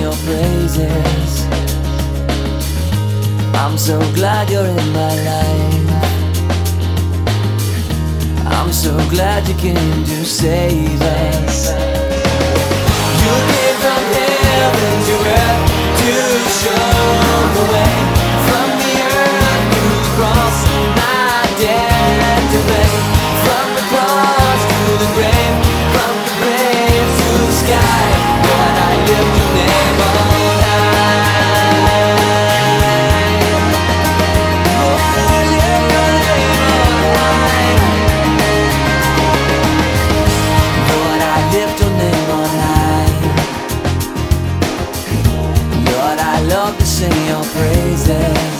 your praises. I'm so glad you're in my life. I'm so glad you came to save us. You came from heaven to earth to show the way. From the earth to the cross, my debt to pay. From the cross to the grave, from the grave to the sky. Lord, I lift your name on high. Lord, I lift your name on high. Lord, I lift your name on high. Lord, I love to sing your praises.